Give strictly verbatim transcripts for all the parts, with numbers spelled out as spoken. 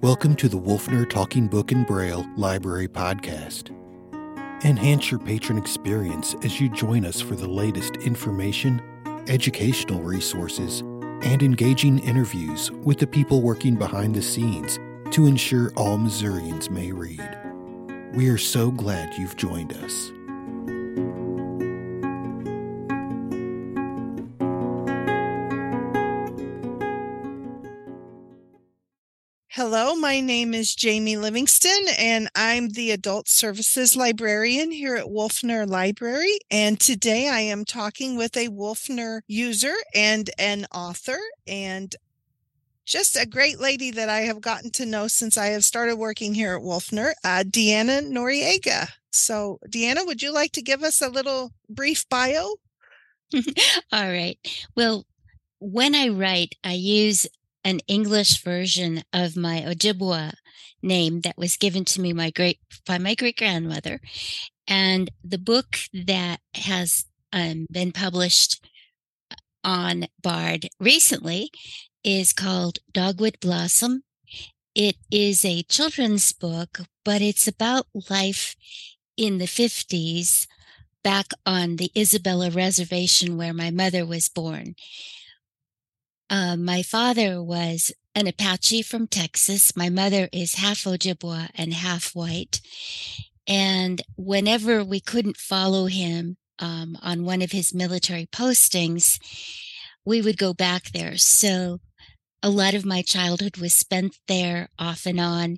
Welcome to the Wolfner Talking Book and Braille Library Podcast. Enhance your patron experience as you join us for the latest information, educational resources, and engaging interviews with the people working behind the scenes to ensure all Missourians may read. We are so glad you've joined us. Hello, my name is Jamie Livingston, and I'm the Adult Services Librarian here at Wolfner Library. And today I am talking with a Wolfner user and an author, and just a great lady that I have gotten to know since I have started working here at Wolfner, uh, Deanna Noriega. So, Deanna, would you like to give us a little brief bio? All right. Well, when I write, I use an English version of my Ojibwa name that was given to me my great by my great-grandmother. And the book that has um, been published on Bard recently is called Dogwood Blossom. It is a children's book, but it's about life in the fifties back on the Isabella Reservation where my mother was born. Uh, my father was an Apache from Texas. My mother is half Ojibwa and half white. And whenever we couldn't follow him um, on one of his military postings, we would go back there. So a lot of my childhood was spent there off and on.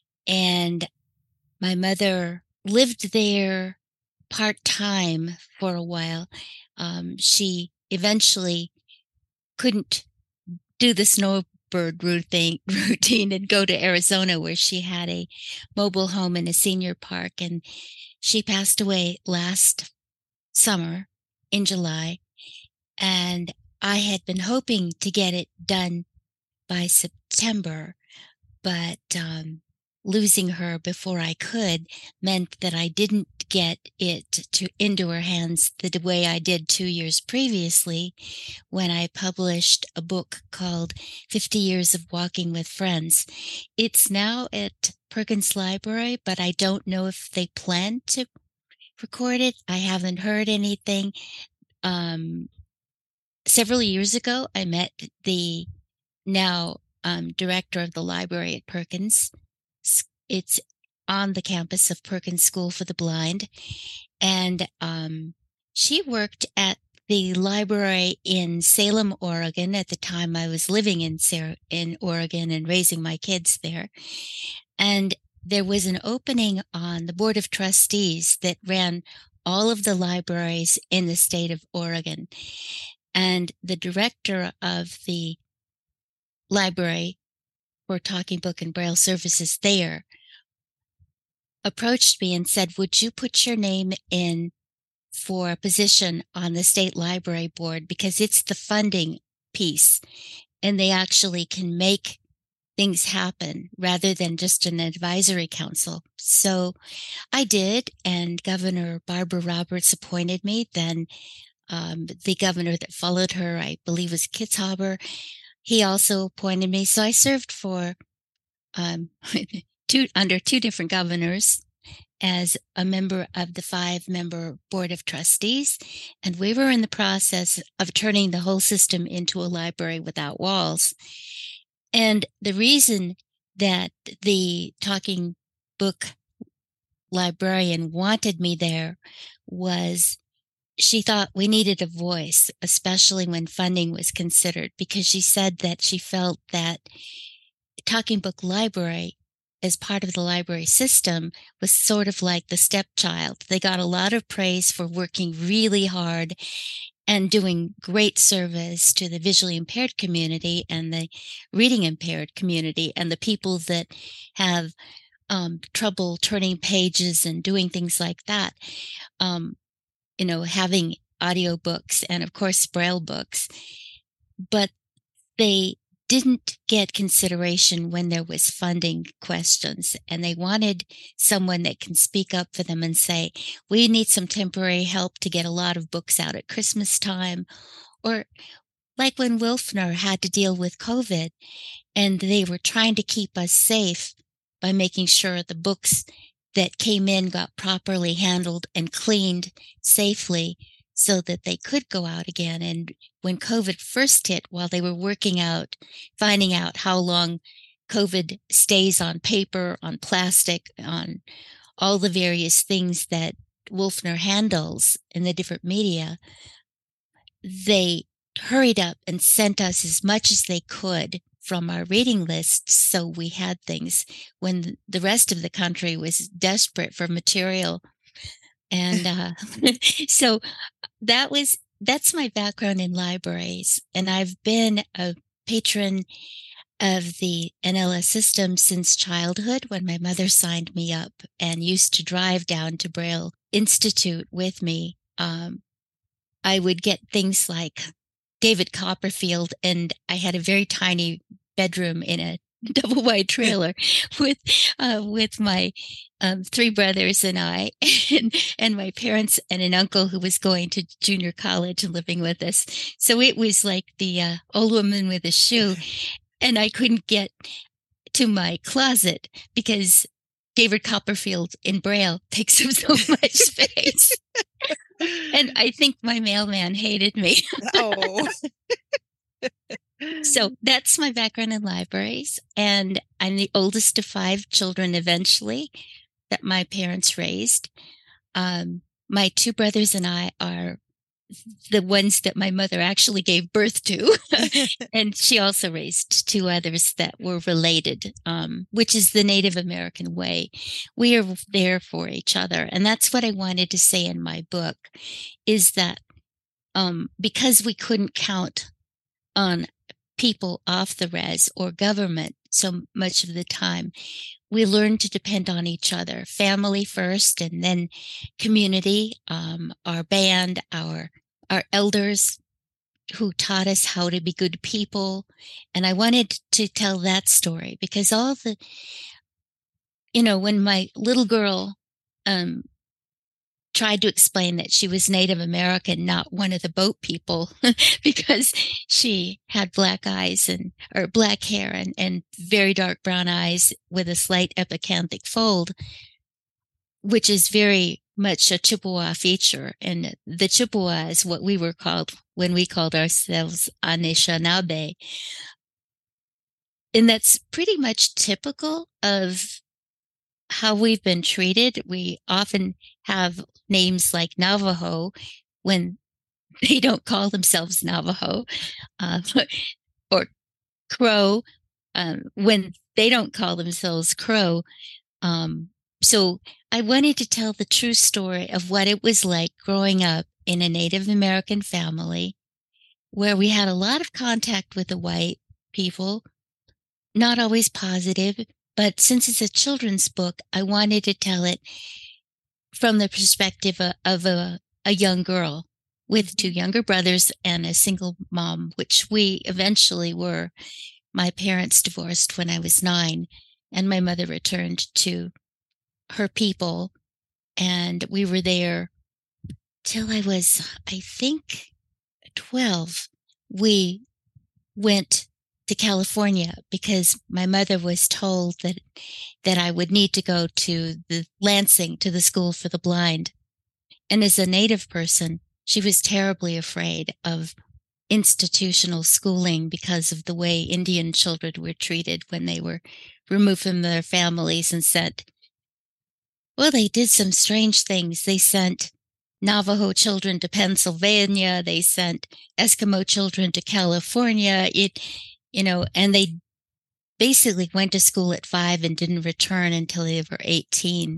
And my mother lived there part-time for a while. Um, she eventually couldn't do the snowbird routine, routine and go to Arizona where she had a mobile home in a senior park. And she passed away last summer in July. And I had been hoping to get it done by September, but um, losing her before I could meant that I didn't get it to into her hands the way I did two years previously when I published a book called fifty years of Walking with Friends. It's now at Perkins Library, but I don't know if they plan to record it. I haven't heard anything. Um, several years ago, I met the now um, director of the library at Perkins. It's on the campus of Perkins School for the Blind. And um, she worked at the library in Salem, Oregon at the time I was living in, Sarah, in Oregon and raising my kids there. And there was an opening on the Board of Trustees that ran all of the libraries in the state of Oregon. And the director of the library for Talking Book and Braille Services there approached me and said, would you put your name in for a position on the state library board, because it's the funding piece and they actually can make things happen rather than just an advisory council. So I did, and Governor Barbara Roberts appointed me. Then um, the governor that followed her, I believe, was Kitzhaber. He also appointed me. So I served for um, two under two different governors as a member of the five-member Board of Trustees. And we were in the process of turning the whole system into a library without walls. And the reason that the Talking Book librarian wanted me there was she thought we needed a voice, especially when funding was considered, because she said that she felt that Talking Book Library, as part of the library system, was sort of like the stepchild. They got a lot of praise for working really hard and doing great service to the visually impaired community and the reading impaired community and the people that have um, trouble turning pages and doing things like that. Um, you know, having audiobooks and, of course, Braille books. But they didn't get consideration when there was funding questions, and they wanted someone that can speak up for them and say, we need some temporary help to get a lot of books out at Christmas time, or like when Wilfner had to deal with COVID, and they were trying to keep us safe by making sure the books that came in got properly handled and cleaned safely so that they could go out again. And when COVID first hit, while they were working out, finding out how long COVID stays on paper, on plastic, on all the various things that Wilfner handles in the different media, they hurried up and sent us as much as they could from our reading list, so we had things when the rest of the country was desperate for material. And uh, so that was that's my background in libraries, and I've been a patron of the N L S system since childhood, when my mother signed me up and used to drive down to Braille Institute with me. Um, I would get things like David Copperfield, and I had a very tiny bedroom in a double wide trailer with uh, with my um, three brothers and I, and, and my parents and an uncle who was going to junior college and living with us. So it was like the uh, old woman with a shoe, and I couldn't get to my closet because David Copperfield in Braille takes up so much space. And I think my mailman hated me. Oh. So that's my background in libraries. And I'm the oldest of five children eventually that my parents raised. Um, my two brothers and I are the ones that my mother actually gave birth to. And she also raised two others that were related, um, which is the Native American way. We are there for each other. And that's what I wanted to say in my book, is that um, because we couldn't count on people off the res or government so much of the time, we learned to depend on each other, family first, and then community, um, our band, our our elders who taught us how to be good people. And I wanted to tell that story because all the, you know, when my little girl um, tried to explain that she was Native American, not one of the boat people, because she had black eyes and or black hair and, and very dark brown eyes with a slight epicanthic fold, which is very much a Chippewa feature. And the Chippewa is what we were called when we called ourselves Anishinaabe. And that's pretty much typical of how we've been treated. We often have names like Navajo when they don't call themselves Navajo, uh, or Crow um, when they don't call themselves Crow. Um, so I wanted to tell the true story of what it was like growing up in a Native American family where we had a lot of contact with the white people, not always positive. But since it's a children's book, I wanted to tell it from the perspective of, of a, a young girl with two younger brothers and a single mom, which we eventually were. My parents divorced when I was nine, and my mother returned to her people, and we were there till I was, I think, twelve. We went to California because my mother was told that that I would need to go to the Lansing, to the School for the Blind. And as a Native person, she was terribly afraid of institutional schooling because of the way Indian children were treated when they were removed from their families and sent. Well, they did some strange things. They sent Navajo children to Pennsylvania. They sent Eskimo children to California. It You know, and they basically went to school at five and didn't return until they were eighteen.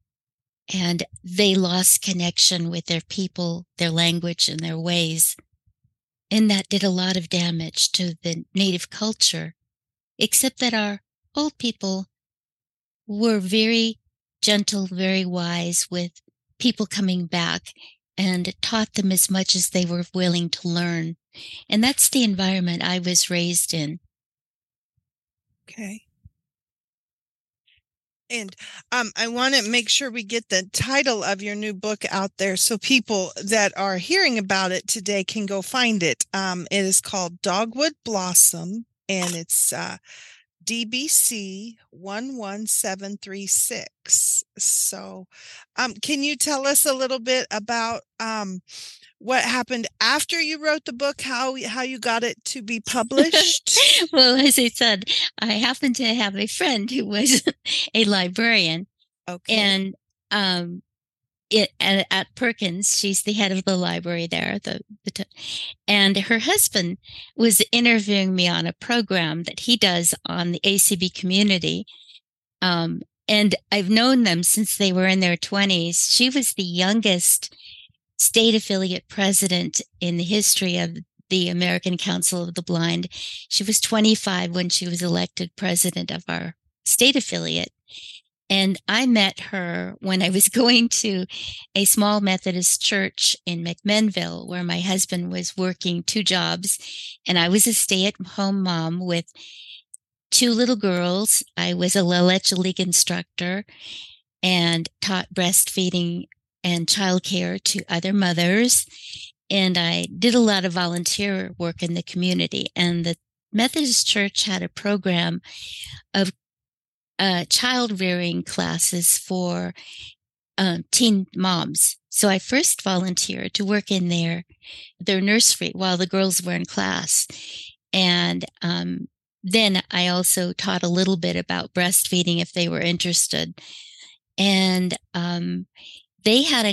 And they lost connection with their people, their language, and their ways. And that did a lot of damage to the Native culture, except that our old people were very gentle, very wise with people coming back and taught them as much as they were willing to learn. And that's the environment I was raised in. Okay. And um, I want to make sure we get the title of your new book out there so people that are hearing about it today can go find it. Um, it is called Dogwood Blossom, and it's uh, D B C one one seven three six. So um, can you tell us a little bit about um, what happened after you wrote the book, how how you got it to be published? Well, as I said, I happen to have a friend who was a librarian. Okay. And um, it, at, at Perkins, she's the head of the library there. The, the t- and her husband was interviewing me on a program that he does on the A C B community. Um, and I've known them since they were in their twenties. She was the youngest state affiliate president in the history of the American Council of the Blind. She was twenty-five when she was elected president of our state affiliate. And I met her when I was going to a small Methodist church in McMinnville, where my husband was working two jobs. And I was a stay-at-home mom with two little girls. I was a La Leche League instructor and taught breastfeeding and childcare to other mothers. And I did a lot of volunteer work in the community. And the Methodist Church had a program of uh, child rearing classes for um, teen moms. So I first volunteered to work in their, their nursery while the girls were in class. And um, then I also taught a little bit about breastfeeding if they were interested. And um, they had a,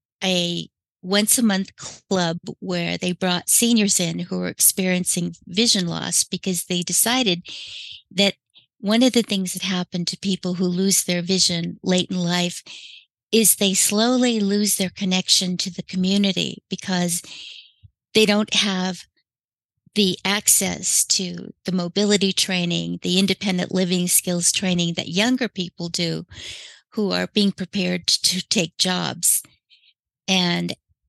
a once a month club where they brought seniors in who were experiencing vision loss, because they decided that one of the things that happen to people who lose their vision late in life is they slowly lose their connection to the community because they don't have the access to the mobility training, the independent living skills training that younger people do who are being prepared to take jobs. And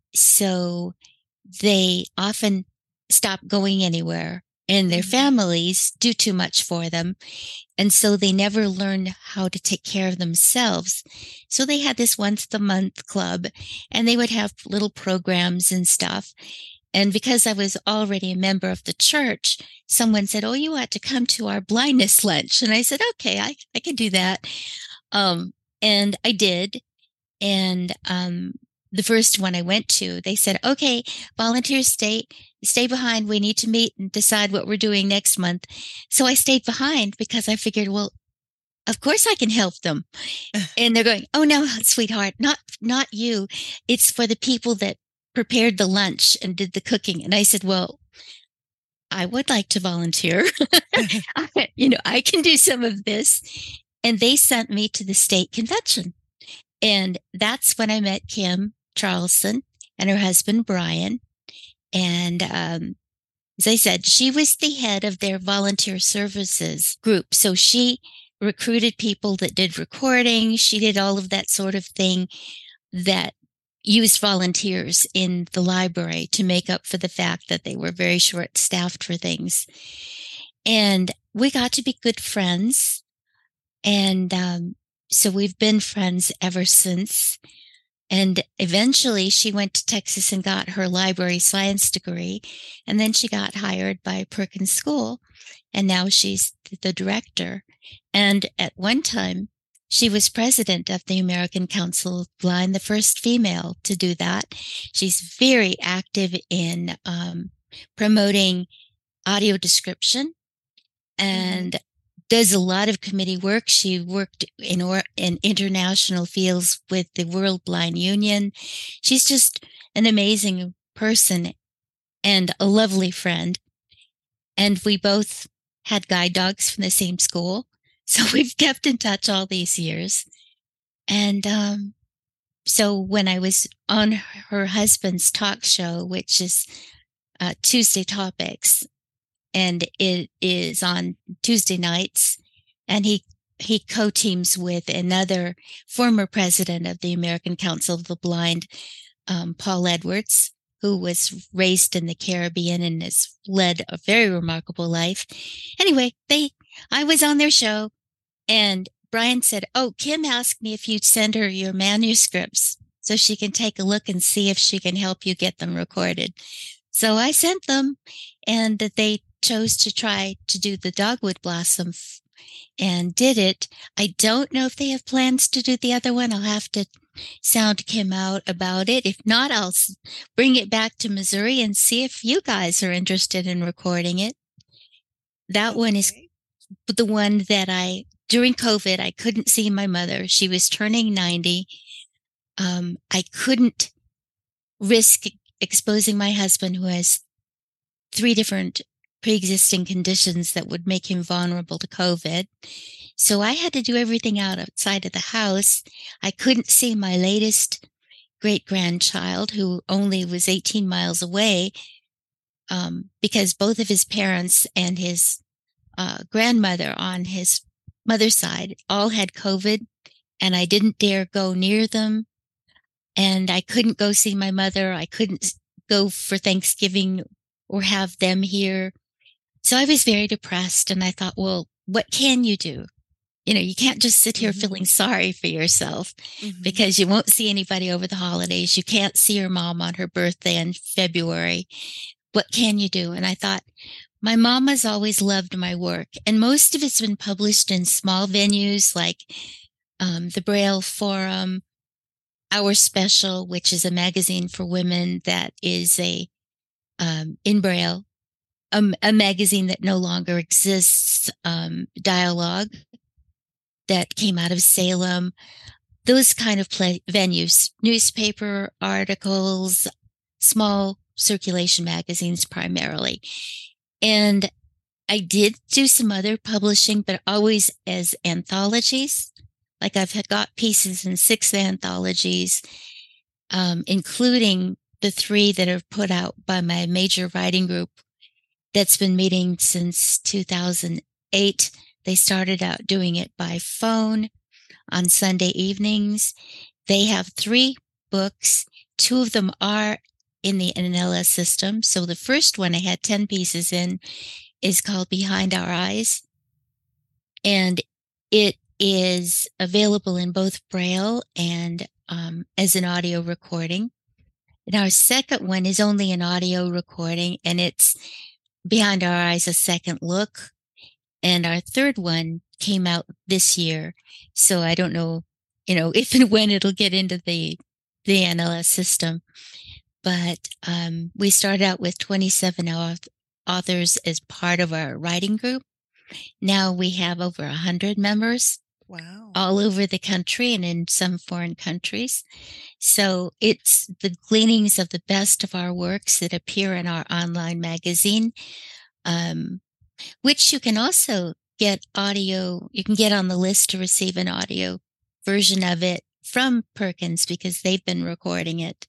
so they often stop going anywhere, and their families do too much for them. And so they never learn how to take care of themselves. So they had this once a month club, and they would have little programs and stuff. And because I was already a member of the church, someone said, "Oh, you ought to come to our blindness lunch." And I said, "Okay, I, I can do that." Um, and I did. And um, the first one I went to, they said, "Okay, volunteers stay, stay behind. We need to meet and decide what we're doing next month." So I stayed behind because I figured, well, of course I can help them. And they're going, "Oh, no, sweetheart, not, not you. It's for the people that prepared the lunch and did the cooking." And I said, "Well, I would like to volunteer. You know, I can do some of this." And they sent me to the state convention. And that's when I met Kim Charlson and her husband, Brian. And um, as I said, she was the head of their volunteer services group. So she recruited people that did recording. She did all of that sort of thing that used volunteers in the library to make up for the fact that they were very short-staffed for things. And we got to be good friends. And um, so we've been friends ever since. And eventually she went to Texas and got her library science degree. And then she got hired by Perkins School. And now she's the director. And at one time, she was president of the American Council of the Blind, the first female to do that. She's very active in um, promoting audio description and mm-hmm. does a lot of committee work. She worked in, or, in international fields with the World Blind Union. She's just an amazing person and a lovely friend. And we both had guide dogs from the same school. So we've kept in touch all these years. And um, so when I was on her husband's talk show, which is uh, Tuesday Topics, and it is on Tuesday nights, and he he co-teams with another former president of the American Council of the Blind, um, Paul Edwards, who was raised in the Caribbean and has led a very remarkable life. Anyway, they I was on their show, and Brian said, oh, Kim asked me if you'd send her your manuscripts so she can take a look and see if she can help you get them recorded. So I sent them, and that they chose to try to do the Dogwood Blossom and did it. I don't know if they have plans to do the other one. I'll have to sound Kim out about it. If not, I'll bring it back to Missouri and see if you guys are interested in recording it. That okay. one is the one that I, during COVID, I couldn't see my mother. She was turning ninety. Um, I couldn't risk exposing my husband, who has three different pre-existing conditions that would make him vulnerable to COVID. So I had to do everything outside of the house. I couldn't see my latest great-grandchild, who only was eighteen miles away, um, because both of his parents and his uh, grandmother on his mother's side all had COVID, and I didn't dare go near them. And I couldn't go see my mother. I couldn't go for Thanksgiving or have them here. So I was very depressed, and I thought, well, what can you do? You know, you can't just sit here mm-hmm. feeling sorry for yourself mm-hmm. because you won't see anybody over the holidays. You can't see your mom on her birthday in February. What can you do? And I thought, my mom has always loved my work, and most of it's been published in small venues like um, the Braille Forum, Our Special, which is a magazine for women that is a um, in Braille, a, a magazine that no longer exists, um, Dialogue, that came out of Salem, those kind of play, venues, newspaper articles, small circulation magazines primarily. And I did do some other publishing, but always as anthologies. Like I've had got pieces in six anthologies, um, including the three that are put out by my major writing group that's been meeting since two thousand eight. They started out doing it by phone on Sunday evenings. They have three books. Two of them are in the N L S system. So the first one I had ten pieces in is called Behind Our Eyes. And it is available in both Braille and um, as an audio recording. And our second one is only an audio recording, and it's Behind Our Eyes, A Second Look. And our third one came out this year. So I don't know, you know, if and when it'll get into the, the N L S system. But um, we started out with twenty-seven authors as part of our writing group. Now we have over one hundred members. Wow. All over the country and in some foreign countries. So it's the gleanings of the best of our works that appear in our online magazine, um, which you can also get audio. You can get on the list to receive an audio version of it from Perkins because they've been recording it.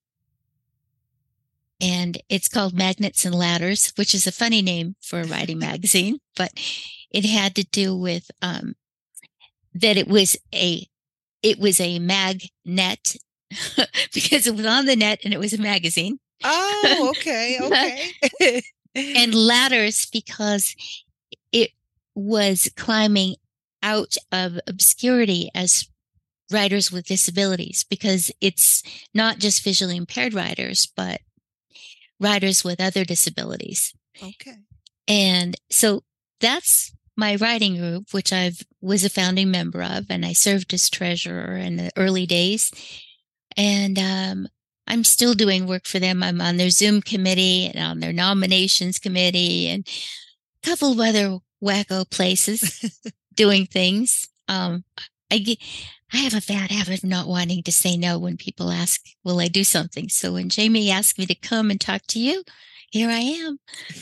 And it's called Magnets and Ladders, which is a funny name for a writing magazine, but it had to do with um, that it was a it was a magnet because it was on the net and it was a magazine. Oh, okay, okay. And ladders because it was climbing out of obscurity as writers with disabilities, because it's not just visually impaired writers, but writers with other disabilities. Okay. And so that's my writing group, which I was a founding member of, and I served as treasurer in the early days. And um, I'm still doing work for them. I'm on their Zoom committee and on their nominations committee and a couple of other wacko places doing things. Um, I get, I have a bad habit of not wanting to say no when people ask, will I do something? So when Jamie asked me to come and talk to you, here I am.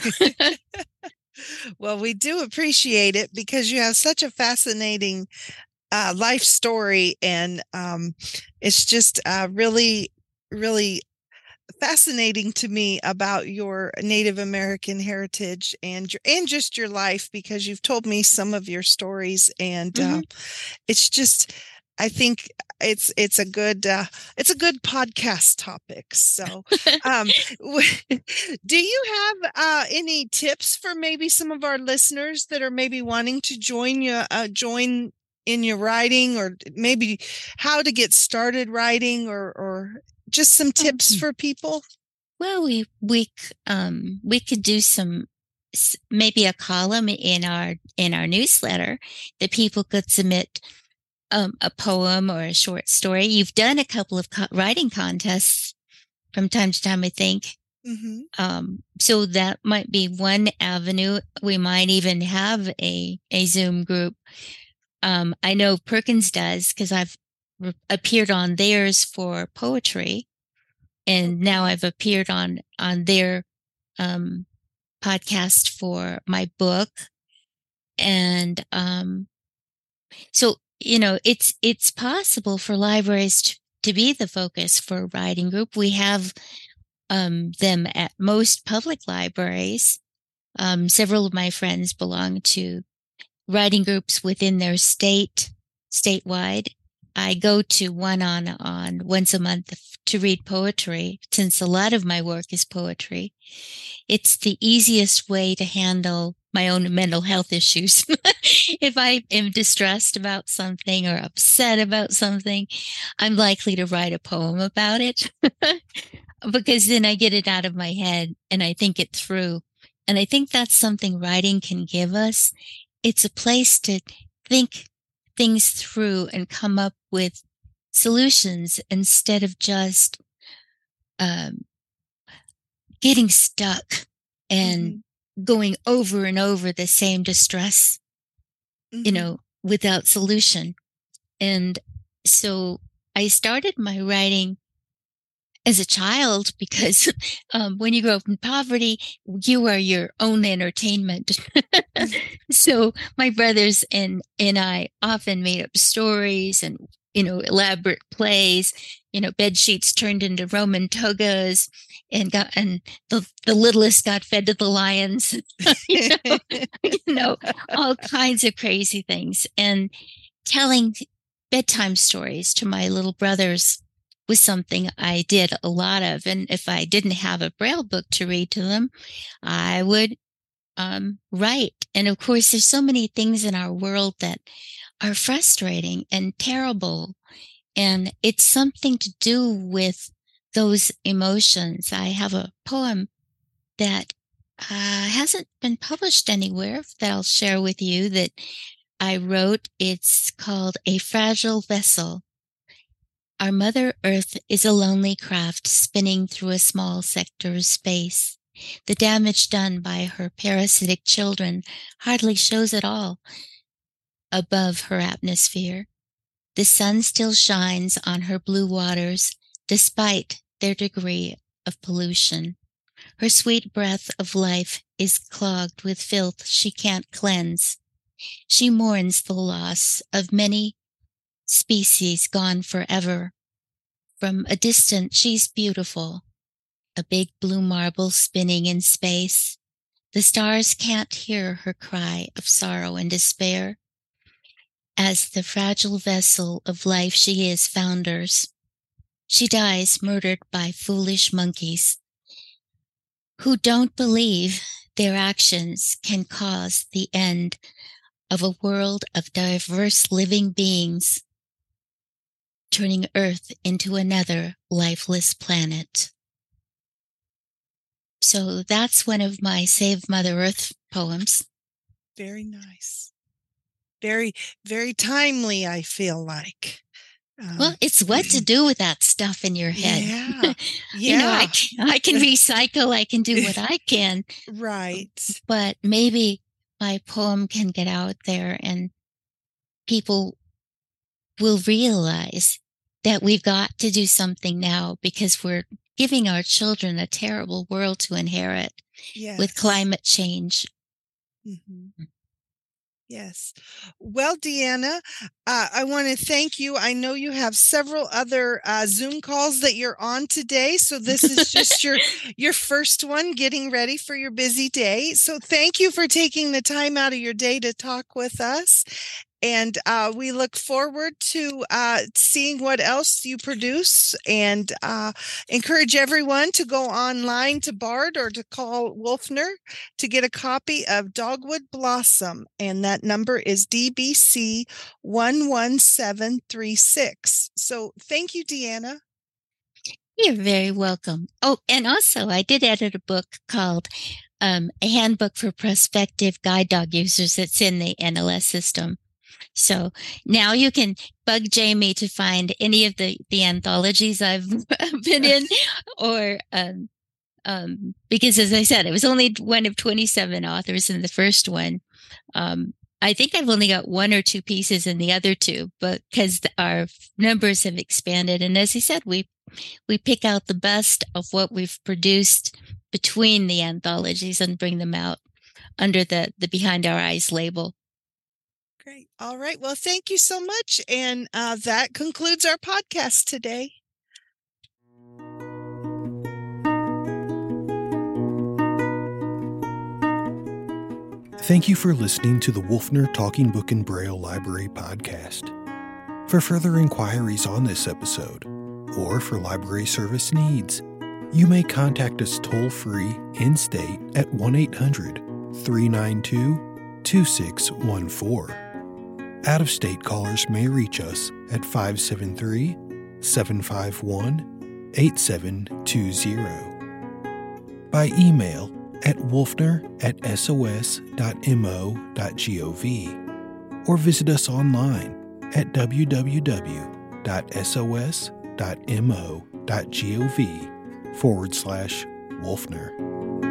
Well, we do appreciate it because you have such a fascinating uh, life story, and um, it's just uh, really, really fascinating to me about your Native American heritage and your, and just your life, because you've told me some of your stories, and mm-hmm. uh, it's just, I think it's it's a good uh, it's a good podcast topic. So, um, do you have uh, any tips for maybe some of our listeners that are maybe wanting to join you uh, join in your writing, or maybe how to get started writing, or or just some tips Mhm. for people? Well, we we c- um we could do some s- maybe a column in our in our newsletter that people could submit um, a poem or a short story. You've done a couple of co- writing contests from time to time, I think. Mm-hmm. Um, so that might be one avenue. We might even have a a Zoom group. Um, I know Perkins does because I've re- appeared on theirs for poetry, and now Okay. I've appeared on on their um, podcast for my book. And um, so, you know, it's it's possible for libraries to, to be the focus for a writing group. We have um, them at most public libraries. Um, several of my friends belong to writing groups within their state, statewide. I go to one on on once a month to read poetry, since a lot of my work is poetry. It's the easiest way to handle my own mental health issues. If I am distressed about something or upset about something, I'm likely to write a poem about it because then I get it out of my head and I think it through. And I think that's something writing can give us. It's a place to think things through and come up with solutions instead of just um, getting stuck and Mm-hmm. going over and over the same distress, you Mm-hmm. know, without solution. And so I started my writing as a child because um, when you grow up in poverty, you are your own entertainment. So my brothers and and I often made up stories and, you know, elaborate plays. You know, bed sheets turned into Roman togas, and got and the the littlest got fed to the lions. you know, you know, all kinds of crazy things, and telling bedtime stories to my little brothers was something I did a lot of. And if I didn't have a Braille book to read to them, I would um, write. And of course, there's so many things in our world that are frustrating and terrible. And it's something to do with those emotions. I have a poem that uh, hasn't been published anywhere that I'll share with you that I wrote. It's called A Fragile Vessel. Our Mother Earth is a lonely craft spinning through a small sector of space. The damage done by her parasitic children hardly shows at all above her atmosphere. The sun still shines on her blue waters despite their degree of pollution. Her sweet breath of life is clogged with filth she can't cleanse. She mourns the loss of many species gone forever. From a distance, she's beautiful, a big blue marble spinning in space. The stars can't hear her cry of sorrow and despair. As the fragile vessel of life she is founders, she dies murdered by foolish monkeys who don't believe their actions can cause the end of a world of diverse living beings, turning Earth into another lifeless planet. So that's one of my Save Mother Earth poems. Very nice. Very, very timely, I feel like. Um, Well, it's what to do with that stuff in your head. Yeah. You know, I Yeah. can, I can recycle, I can do what I can, Right. but maybe my poem can get out there and people will realize that we've got to do something now because we're giving our children a terrible world to inherit Yes. with climate change. Mm-hmm. Yes. Well, Deanna, uh, I want to thank you. I know you have several other uh, Zoom calls that you're on today. So this is just your your first one, getting ready for your busy day. So thank you for taking the time out of your day to talk with us. And uh, we look forward to uh, seeing what else you produce, and uh, encourage everyone to go online to Bard or to call Wolfner to get a copy of Dogwood Blossom. And that number is D B C one one seven three six. So thank you, Deanna. You're very welcome. Oh, and also I did edit a book called um, A Handbook for Prospective Guide Dog Users that's in the N L S system. So now you can bug Jamie to find any of the, the anthologies I've been in, or um, um, because, as I said, it was only one of twenty-seven authors in the first one. Um, I think I've only got one or two pieces in the other two, but because our numbers have expanded. And as I said, we we pick out the best of what we've produced between the anthologies and bring them out under the, the Behind Our Eyes label. Great. All right. Well, thank you so much. And uh, that concludes our podcast today. Thank you for listening to the Wolfner Talking Book and Braille Library podcast. For further inquiries on this episode, or for library service needs, you may contact us toll-free in-state at one eight hundred three nine two two six one four. Out-of-state callers may reach us at five seven three seven five one eight seven two zero. By email at wolfner at sos dot mo dot gov, or visit us online at w w w dot sos dot mo dot gov forward slash Wolfner.